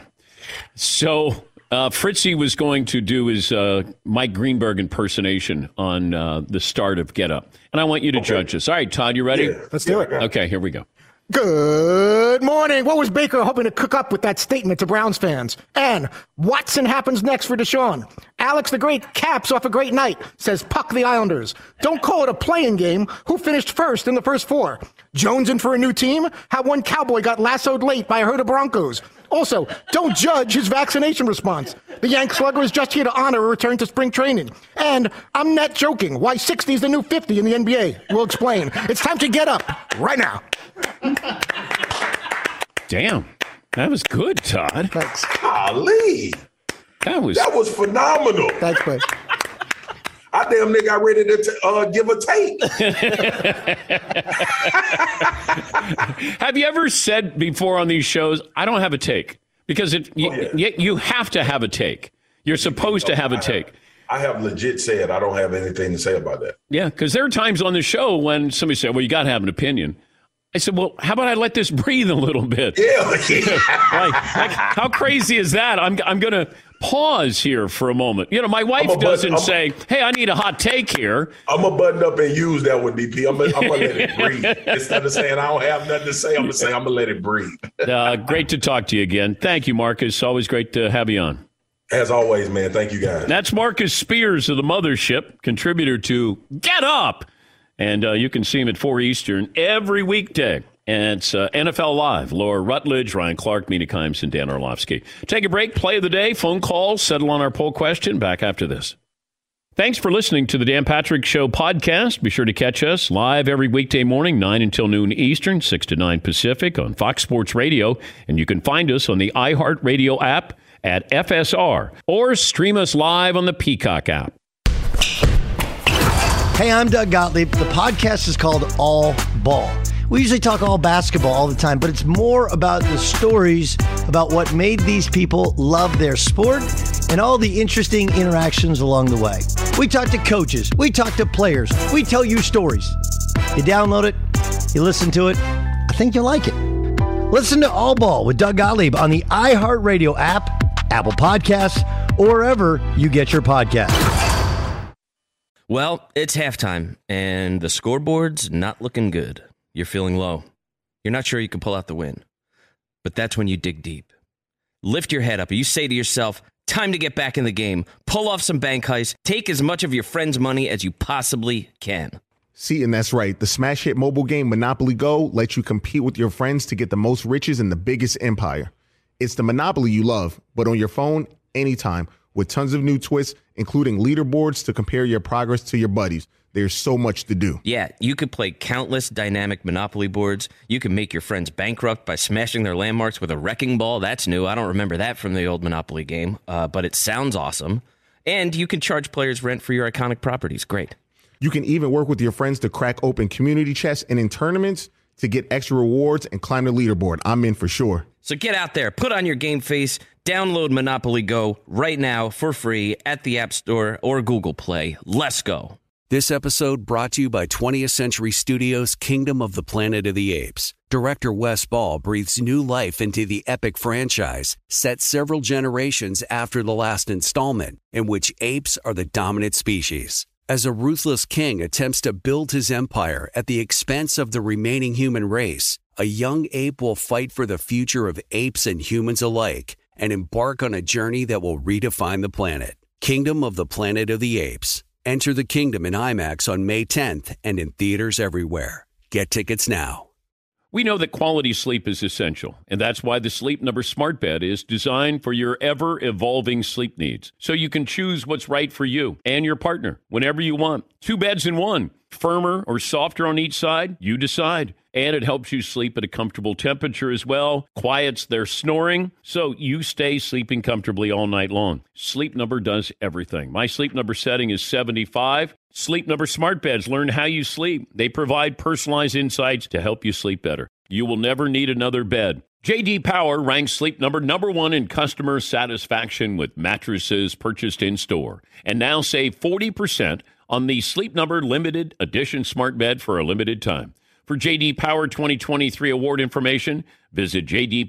So Fritzy was going to do his Mike Greenberg impersonation on the start of Get Up. And I want you to judge this. All right, Todd, you ready? Yeah, let's do it. Okay, here we go. Good morning. What was Baker hoping to cook up with that statement to Browns fans? And Watson happens next for Deshaun. Alex the Great caps off a great night, says Puck the Islanders. Don't call it a playing game. Who finished first in the first four? Jones in for a new team? How one Cowboy got lassoed late by a herd of Broncos. Also, don't judge his vaccination response. The Yank slugger is just here to honor a return to spring training. And I'm not joking. Why 60 is the new 50 in the NBA? We'll explain. It's time to get up right now. Damn. That was good, Todd. Thanks. Golly. That was phenomenal. Thanks, bud. I damn near got ready to give a take. Have you ever said before on these shows, I don't have a take? Because you have to have a take. You're supposed to have a take. I have legit said I don't have anything to say about that. Yeah, because there are times on the show when somebody said, well, you got to have an opinion. I said, well, how about I let this breathe a little bit? Yeah. like, how crazy is that? I'm going to pause here for a moment. You know, my wife doesn't say, hey, I need a hot take here. I'm going to button up and use that with DP. I'm going to let it breathe. Instead of saying I don't have nothing to say, I'm going to say I'm going to let it breathe. Great to talk to you again. Thank you, Marcus. Always great to have you on. As always, man. Thank you, guys. That's Marcus Spears of the Mothership, contributor to Get Up. And you can see him at 4 Eastern every weekday. And it's NFL Live. Laura Rutledge, Ryan Clark, Mina Kimes, and Dan Orlovsky. Take a break, play of the day, phone call, settle on our poll question. Back after this. Thanks for listening to the Dan Patrick Show podcast. Be sure to catch us live every weekday morning, 9 until noon Eastern, 6 to 9 Pacific on Fox Sports Radio. And you can find us on the iHeartRadio app at FSR or stream us live on the Peacock app. Hey, I'm Doug Gottlieb. The podcast is called All Ball. We usually talk all basketball all the time, but it's more about the stories about what made these people love their sport and all the interesting interactions along the way. We talk to coaches. We talk to players. We tell you stories. You download it. You listen to it. I think you'll like it. Listen to All Ball with Doug Gottlieb on the iHeartRadio app, Apple Podcasts, or wherever you get your podcasts. Well, it's halftime, and the scoreboard's not looking good. You're feeling low. You're not sure you can pull out the win. But that's when you dig deep. Lift your head up. You say to yourself, time to get back in the game. Pull off some bank heists. Take as much of your friend's money as you possibly can. See, and that's right. The smash hit mobile game Monopoly Go lets you compete with your friends to get the most riches in the biggest empire. It's the Monopoly you love, but on your phone, anytime, with tons of new twists, including leaderboards to compare your progress to your buddies. There's so much to do. Yeah, you could play countless dynamic Monopoly boards. You can make your friends bankrupt by smashing their landmarks with a wrecking ball. That's new. I don't remember that from the old Monopoly game, but it sounds awesome. And you can charge players rent for your iconic properties. Great. You can even work with your friends to crack open community chests and in tournaments to get extra rewards and climb the leaderboard. I'm in for sure. So get out there, put on your game face, download Monopoly Go right now for free at the App Store or Google Play. Let's go. This episode brought to you by 20th Century Studios' Kingdom of the Planet of the Apes. Director Wes Ball breathes new life into the epic franchise, set several generations after the last installment, in which apes are the dominant species. As a ruthless king attempts to build his empire at the expense of the remaining human race, a young ape will fight for the future of apes and humans alike and embark on a journey that will redefine the planet. Kingdom of the Planet of the Apes. Enter the kingdom in IMAX on May 10th and in theaters everywhere. Get tickets now. We know that quality sleep is essential, and that's why the Sleep Number Smart Bed is designed for your ever-evolving sleep needs, so you can choose what's right for you and your partner whenever you want. 2 beds in one, firmer or softer on each side, you decide. And it helps you sleep at a comfortable temperature as well, quiets their snoring, so you stay sleeping comfortably all night long. Sleep Number does everything. My Sleep Number setting is 75. Sleep Number Smart Beds learn how you sleep. They provide personalized insights to help you sleep better. You will never need another bed. J.D. Power ranks Sleep Number #1 in customer satisfaction with mattresses purchased in-store. And now save 40% on the Sleep Number Limited Edition Smart Bed for a limited time. For J.D. Power 2023 award information, visit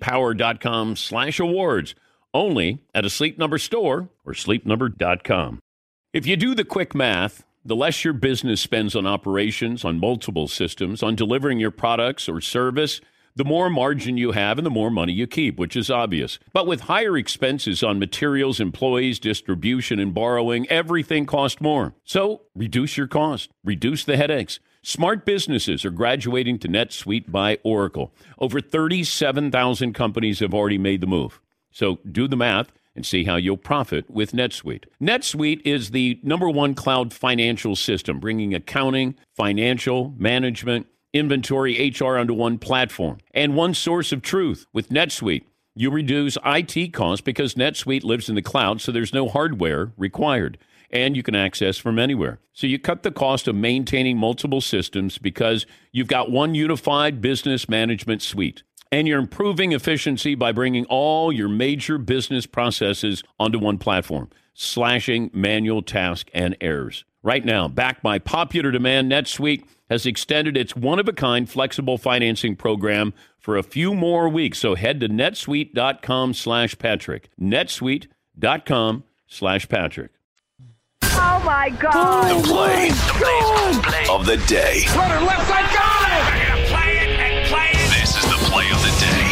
jdpower.com/awards. Only at a Sleep Number store or sleepnumber.com. If you do the quick math, the less your business spends on operations, on multiple systems, on delivering your products or service, the more margin you have and the more money you keep, which is obvious. But with higher expenses on materials, employees, distribution, and borrowing, everything costs more. So reduce your cost. Reduce the headaches. Smart businesses are graduating to NetSuite by Oracle. Over 37,000 companies have already made the move. So do the math and see how you'll profit with NetSuite. NetSuite is the #1 cloud financial system, bringing accounting, financial, management, inventory, HR onto one platform and one source of truth. With NetSuite, you reduce IT costs because NetSuite lives in the cloud, so there's no hardware required. And you can access from anywhere. So you cut the cost of maintaining multiple systems because you've got one unified business management suite. And you're improving efficiency by bringing all your major business processes onto one platform, slashing manual tasks and errors. Right now, backed by popular demand, NetSuite has extended its one-of-a-kind flexible financing program for a few more weeks. So head to netsuite.com/Patrick. netsuite.com/Patrick. Oh, my God. The play of the day. Runner left side, got it! Play it and play it. This is the play of the day.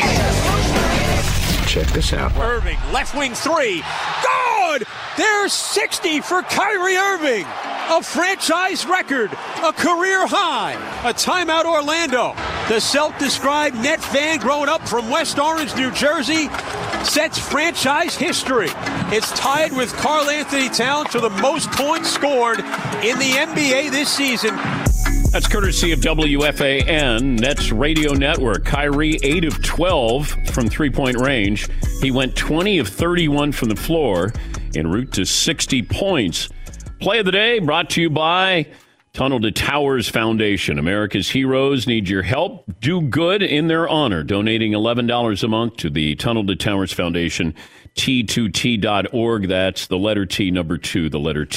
Check this out. Irving, left wing three. Good! There's 60 for Kyrie Irving. A franchise record, a career high, a timeout Orlando. The self-described Net fan growing up from West Orange, New Jersey, sets franchise history. It's tied with Karl Anthony Towns for the most points scored in the NBA this season. That's courtesy of WFAN, Nets Radio Network. Kyrie, 8 of 12 from three-point range. He went 20 of 31 from the floor en route to 60 points. Play of the day brought to you by Tunnel to Towers Foundation. America's heroes need your help. Do good in their honor. Donating $11 a month to the Tunnel to Towers Foundation, T2T.org. That's the letter T, number 2, the letter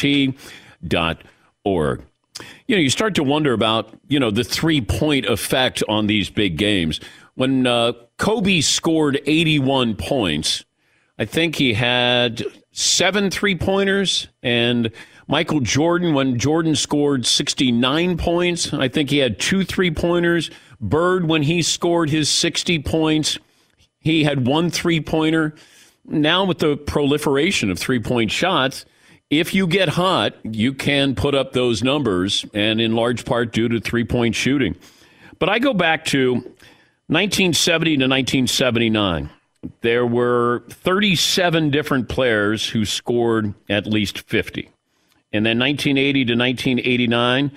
T.org. You know, you start to wonder about, the three-point effect on these big games. When Kobe scored 81 points, I think he had 7 three-pointers. And Michael Jordan, when Jordan scored 69 points, I think he had 2 three-pointers. Bird, when he scored his 60 points, he had 1 three-pointer. Now with the proliferation of three-point shots, if you get hot, you can put up those numbers, and in large part due to three-point shooting. But I go back to 1970 to 1979. There were 37 different players who scored at least 50. And then 1980 to 1989,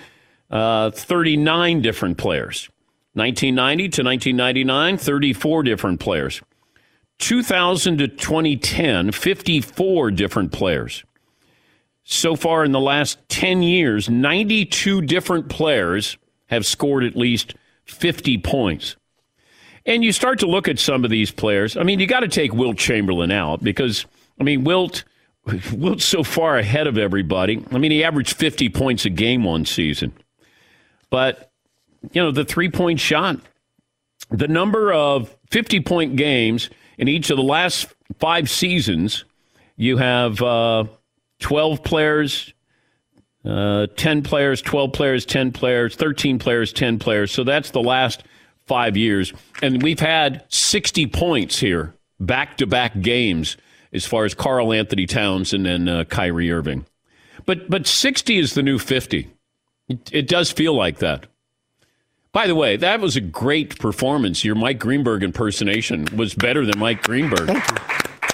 39 different players. 1990 to 1999, 34 different players. 2000 to 2010, 54 different players. So far in the last 10 years, 92 different players have scored at least 50 points. And you start to look at some of these players. I mean, you got to take Wilt Chamberlain out because, Wilt's so far ahead of everybody. I mean, he averaged 50 points a game one season. But, the three-point shot, the number of 50-point games in each of the last 5 seasons, you have 12 players, 10 players, 12 players, 10 players, 13 players, 10 players. So that's the last 5 years. And we've had 60 points here, back-to-back games, as far as Karl Anthony Towns and then Kyrie Irving. But 60 is the new 50. It does feel like that. By the way, that was a great performance. Your Mike Greenberg impersonation was better than Mike Greenberg. Thank you.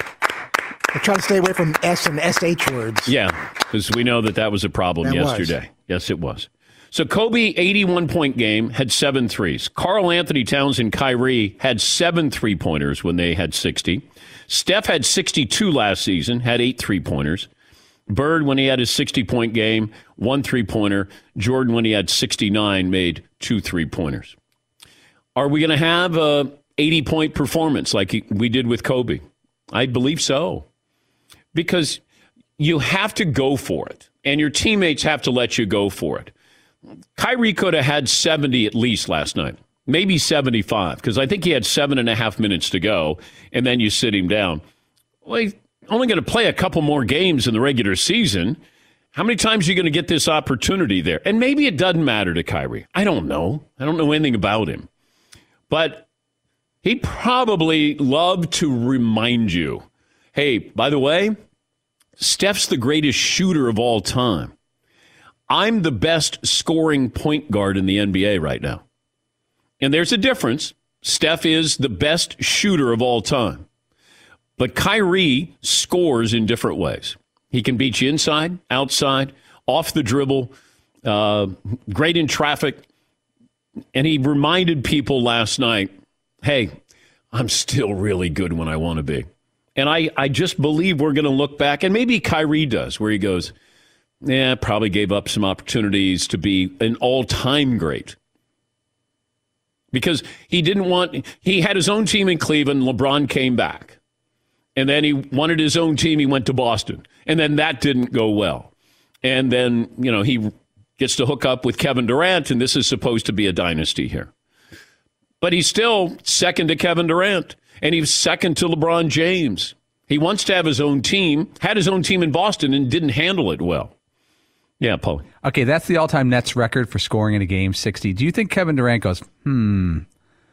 I try to stay away from S and SH words. Yeah, because we know that was a problem yesterday. Yes, it was. So Kobe, 81-point game, had 7 threes. Karl Anthony Towns and Kyrie had 7 three-pointers when they had 60. Steph had 62 last season, had 8 three-pointers. Bird, when he had his 60-point game, 1 three-pointer. Jordan, when he had 69, made 2 three-pointers. Are we going to have a 80-point performance like we did with Kobe? I believe so. Because you have to go for it, and your teammates have to let you go for it. Kyrie could have had 70 at least last night, maybe 75, because I think he had 7.5 minutes to go, and then you sit him down. Well, he's only going to play a couple more games in the regular season. How many times are you going to get this opportunity there? And maybe it doesn't matter to Kyrie. I don't know. I don't know anything about him. But he'd probably love to remind you, hey, by the way, Steph's the greatest shooter of all time. I'm the best scoring point guard in the NBA right now. And there's a difference. Steph is the best shooter of all time. But Kyrie scores in different ways. He can beat you inside, outside, off the dribble, great in traffic. And he reminded people last night, hey, I'm still really good when I want to be. And I just believe we're going to look back, and maybe Kyrie does, where he goes, probably gave up some opportunities to be an all-time great. Because he had his own team in Cleveland, LeBron came back. And then he wanted his own team, he went to Boston. And then that didn't go well. And then, he gets to hook up with Kevin Durant, and this is supposed to be a dynasty here. But he's still second to Kevin Durant. And he's second to LeBron James. He wants to have his own team, had his own team in Boston, and didn't handle it well. Yeah, Paul. Okay, that's the all-time Nets record for scoring in a game, 60. Do you think Kevin Durant goes, I'm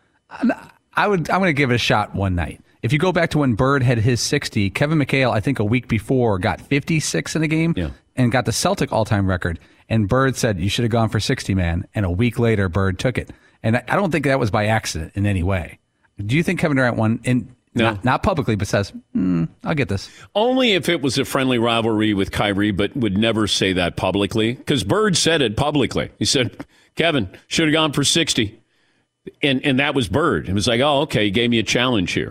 going to give it a shot one night. If you go back to when Bird had his 60, Kevin McHale, I think a week before, got 56 in a game and got the Celtic all-time record. And Bird said, you should have gone for 60, man. And a week later, Bird took it. And I don't think that was by accident in any way. Do you think Kevin Durant won? And No. Not publicly, but says, I'll get this. Only if it was a friendly rivalry with Kyrie, but would never say that publicly. Because Bird said it publicly. He said, Kevin, should have gone for 60. And that was Bird. It was like, oh, okay, he gave me a challenge here.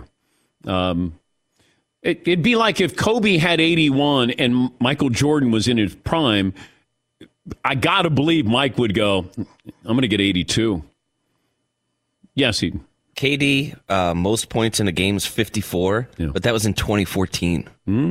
It'd be like if Kobe had 81 and Michael Jordan was in his prime. I got to believe Mike would go, I'm going to get 82. Yes, he. KD, most points in a game is 54, but that was in 2014.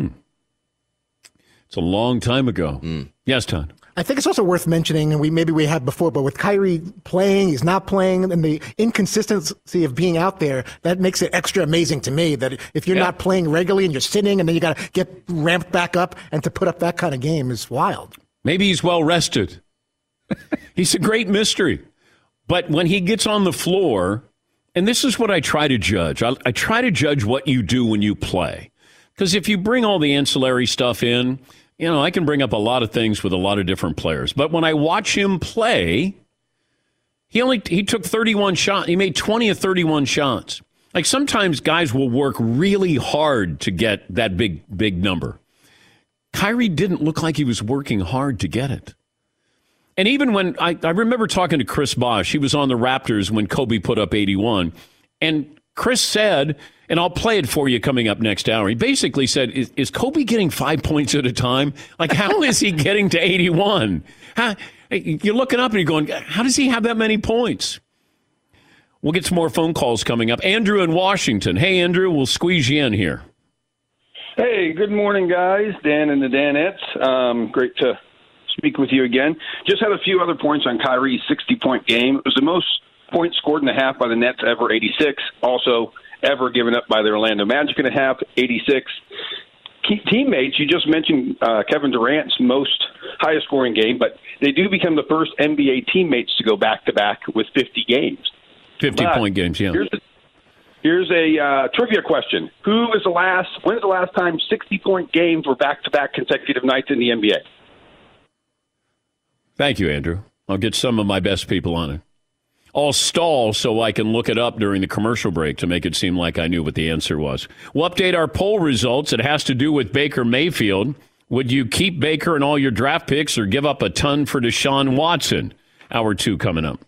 It's a long time ago. Yes, Todd. I think it's also worth mentioning, and maybe we have before, but with Kyrie playing, he's not playing, and the inconsistency of being out there, that makes it extra amazing to me that if you're not playing regularly and you're sitting and then you got to get ramped back up, and to put up that kind of game is wild. Maybe he's well rested. He's a great mystery. But when he gets on the floor, and this is what I try to judge. I try to judge what you do when you play. Because if you bring all the ancillary stuff in, I can bring up a lot of things with a lot of different players. But when I watch him play, he took 31 shots. He made 20 of 31 shots. Like sometimes guys will work really hard to get that big number. Kyrie didn't look like he was working hard to get it. And even when I remember talking to Chris Bosh, he was on the Raptors when Kobe put up 81. And Chris said, and I'll play it for you coming up next hour. He basically said, is Kobe getting 5 points at a time? Like, how is he getting to 81? You're looking up and you're going, how does he have that many points? We'll get some more phone calls coming up. Andrew in Washington. Hey, Andrew, we'll squeeze you in here. Hey, good morning, guys. Dan and the Danettes. Great to speak with you again. Just had a few other points on Kyrie's 60-point game. It was the most points scored in a half by the Nets ever, 86. Also, ever given up by the Orlando Magic in a half, 86. Teammates, you just mentioned Kevin Durant's highest scoring game, but they do become the first NBA teammates to go back-to-back with 50 games. 50-point games, yeah. Here's a trivia question. When is the last time 60-point games were back-to-back consecutive nights in the NBA? Thank you, Andrew. I'll get some of my best people on it. I'll stall so I can look it up during the commercial break to make it seem like I knew what the answer was. We'll update our poll results. It has to do with Baker Mayfield. Would you keep Baker and all your draft picks or give up a ton for Deshaun Watson? Hour 2 coming up.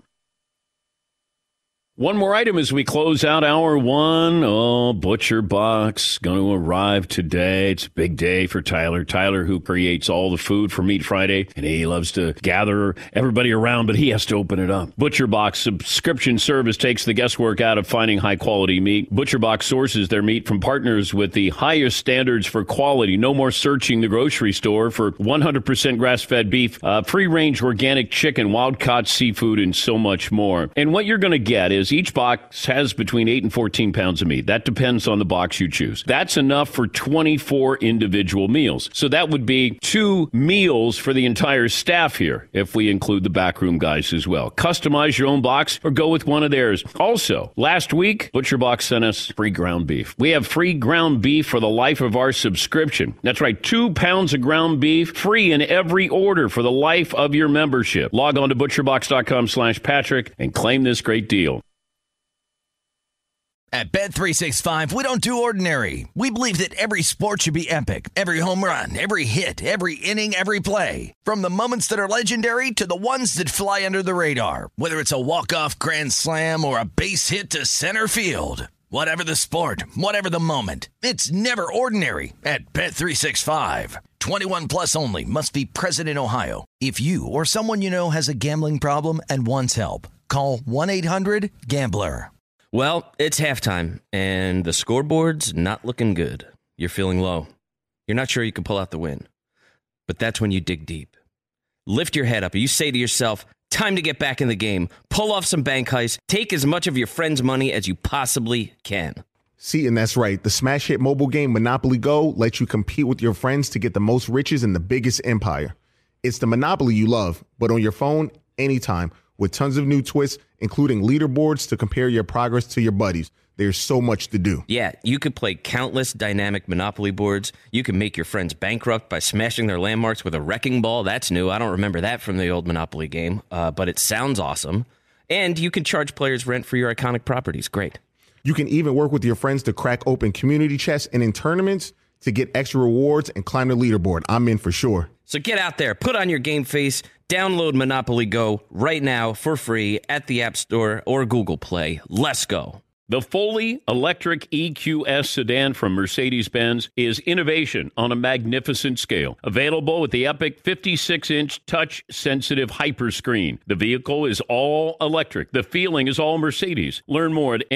One more item as we close out hour 1. Oh, Butcher Box going to arrive today. It's a big day for Tyler. Tyler, who creates all the food for Meat Friday, and he loves to gather everybody around, but he has to open it up. Butcher Box subscription service takes the guesswork out of finding high-quality meat. Butcher Box sources their meat from partners with the highest standards for quality. No more searching the grocery store for 100% grass-fed beef, free-range organic chicken, wild-caught seafood, and so much more. And what you're going to get is each box has between 8 and 14 pounds of meat. That depends on the box you choose. That's enough for 24 individual meals. So that would be 2 meals for the entire staff here, if we include the backroom guys as well. Customize your own box or go with one of theirs. Also, last week, Butcher Box sent us free ground beef. We have free ground beef for the life of our subscription. That's right, 2 pounds of ground beef free in every order for the life of your membership. Log on to butcherbox.com/Patrick and claim this great deal. At Bet365, we don't do ordinary. We believe that every sport should be epic. Every home run, every hit, every inning, every play. From the moments that are legendary to the ones that fly under the radar. Whether it's a walk-off grand slam or a base hit to center field. Whatever the sport, whatever the moment. It's never ordinary at Bet365. 21 plus only. Must be present in Ohio. If you or someone you know has a gambling problem and wants help, call 1-800-GAMBLER. Well, it's halftime, and the scoreboard's not looking good. You're feeling low. You're not sure you can pull out the win. But that's when you dig deep. Lift your head up, and you say to yourself, time to get back in the game. Pull off some bank heists. Take as much of your friend's money as you possibly can. See, and that's right. The smash hit mobile game Monopoly Go lets you compete with your friends to get the most riches in the biggest empire. It's the Monopoly you love, but on your phone, anytime, with tons of new twists, including leaderboards to compare your progress to your buddies. There's so much to do. Yeah, you could play countless dynamic Monopoly boards. You can make your friends bankrupt by smashing their landmarks with a wrecking ball. That's new. I don't remember that from the old Monopoly game, but it sounds awesome. And you can charge players rent for your iconic properties. Great. You can even work with your friends to crack open community chests and in tournaments to get extra rewards and climb the leaderboard. I'm in for sure. So get out there, put on your game face, download Monopoly Go right now for free at the App Store or Google Play. Let's go. The fully electric EQS sedan from Mercedes-Benz is innovation on a magnificent scale. Available with the epic 56-inch touch-sensitive Hyperscreen. The vehicle is all electric. The feeling is all Mercedes. Learn more at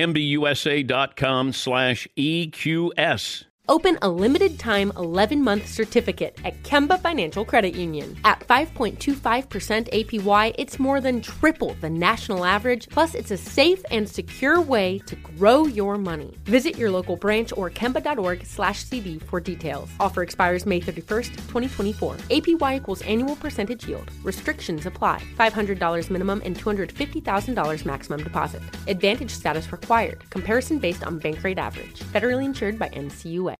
mbusa.com/EQS. Open a limited-time 11-month certificate at Kemba Financial Credit Union. At 5.25% APY, it's more than triple the national average, plus it's a safe and secure way to grow your money. Visit your local branch or kemba.org/CD for details. Offer expires May 31st, 2024. APY equals annual percentage yield. Restrictions apply. $500 minimum and $250,000 maximum deposit. Advantage status required. Comparison based on bank rate average. Federally insured by NCUA.